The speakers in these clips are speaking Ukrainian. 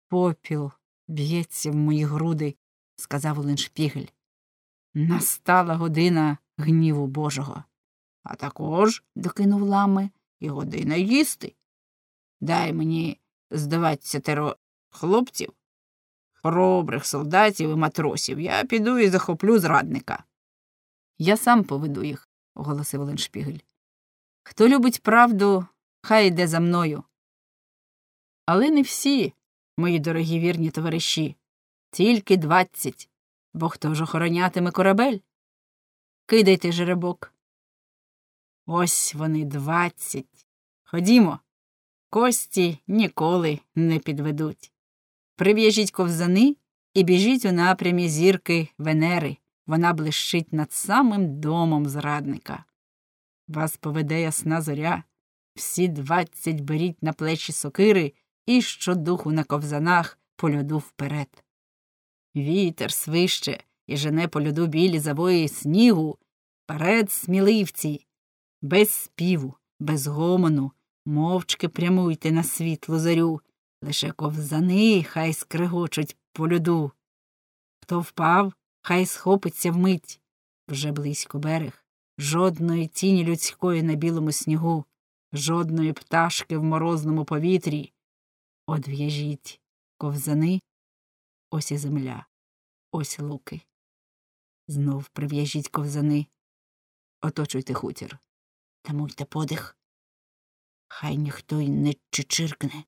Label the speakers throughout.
Speaker 1: Попіл б'ється в мої груди, сказав Улліншпігель. Настала година гніву Божого. А також, докинув Ламме, і година їсти. Дай мені з 20 хлопців, хоробрих солдатів і матросів. Я піду і захоплю зрадника. Я сам поведу їх, оголосив Улліншпігель. Хто любить правду, хай йде за мною. Але не всі, мої дорогі вірні товариші, тільки 20, бо хто ж охоронятиме корабель? Кидайте жеребок. Ось вони 20. Ходімо, кості ніколи не підведуть. Прив'яжіть ковзани і біжіть у напрямі зірки Венери. Вона блищить над самим домом зрадника. Вас поведе ясна зоря. Всі 20 беріть на плечі сокири і щодуху на ковзанах по льоду вперед. Вітер свище і жене по льоду білі завої снігу. Вперед, сміливці! Без співу, без гомону, мовчки прямуйте на світлу зорю. Лише ковзани хай скрегочуть по льоду. Хто впав, хай схопиться вмить. Вже близько берег. Жодної тіні людської на білому снігу, жодної пташки в морозному повітрі. От в'яжіть ковзани, ось і земля, ось луки. Знов прив'яжіть ковзани, оточуйте хутір. Тамуйте подих, хай ніхто й не чичиркне.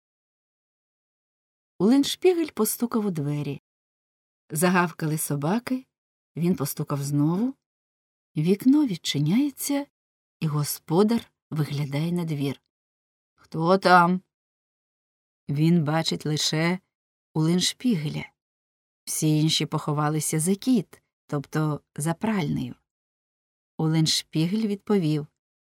Speaker 1: Улліншпігель постукав у двері. Загавкали собаки, він постукав знову. Вікно відчиняється, і господар виглядає на двір. «Хто там?» Він бачить лише Улліншпігеля. Всі інші поховалися за кіт, тобто за пральнею. Улліншпігель відповів.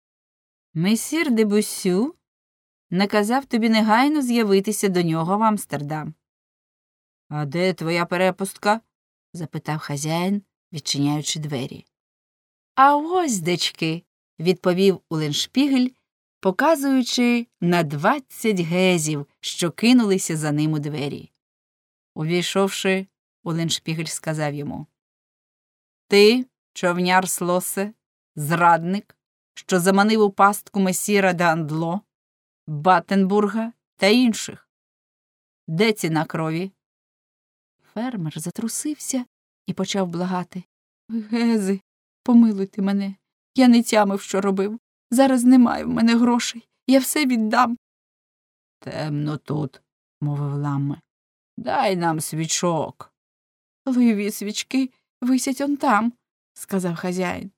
Speaker 1: «Месір де Бюссю наказав тобі негайно з'явитися до нього в Амстердам». «А де твоя перепустка?» – запитав хазяїн, відчиняючи двері. «А ось, дечки», – відповів Улліншпігель, показуючи на 20 гезів, що кинулися за ним у двері. Увійшовши, Улліншпігель сказав йому. «Ти, човняр Слосе, зрадник, що заманив у пастку месіра Дандло, Баттенбурга та інших. Де ціна крові?» Фермер затрусився і почав благати. «Гези, помилуйте мене. Я не тямив, що робив. Зараз немає в мене грошей. Я все віддам». «Темно тут», – мовив Ламме. «Дай нам свічок». «Лиєві свічки висять он там», – сказав хазяїн.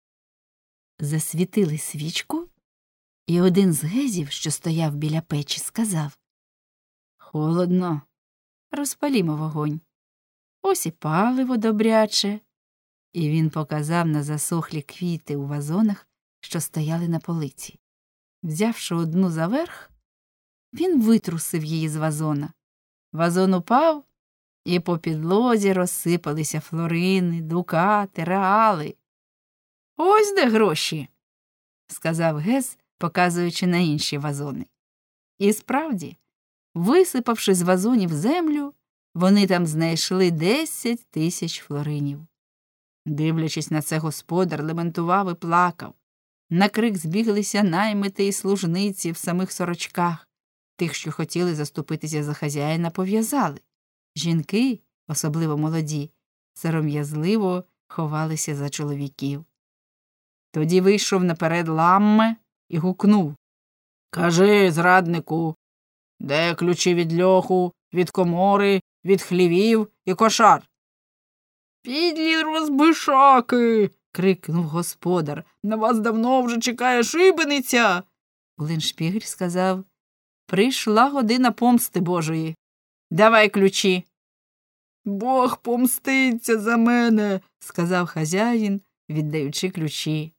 Speaker 1: Засвітили свічку, і один з гезів, що стояв біля печі, сказав. «Холодно. Розпалімо вогонь. Ось і паливо добряче». І він показав на засохлі квіти у вазонах, що стояли на полиці. Взявши одну за верх, він витрусив її з вазона. Вазон упав, і по підлозі розсипалися флорини, дукати, реали. «Ось де гроші», – сказав гез, показуючи на інші вазони. І справді, висипавши з вазонів землю, вони там знайшли 10 тисяч флоринів. Дивлячись на це, господар лементував і плакав. На крик збіглися наймити і служниці в самих сорочках. Тих, що хотіли заступитися за хазяїна, пов'язали. Жінки, особливо молоді, сором'язливо ховалися за чоловіків. Тоді вийшов наперед Ламме і гукнув. «Кажи, зраднику, де ключі від льоху, від комори, від хлівів і кошар?» «Підлі розбишаки!» – крикнув господар. «На вас давно вже чекає шибениця!» Улліншпігель сказав. «Прийшла година помсти Божої. Давай ключі». «Бог помститься за мене!» – сказав хазяїн, віддаючи ключі.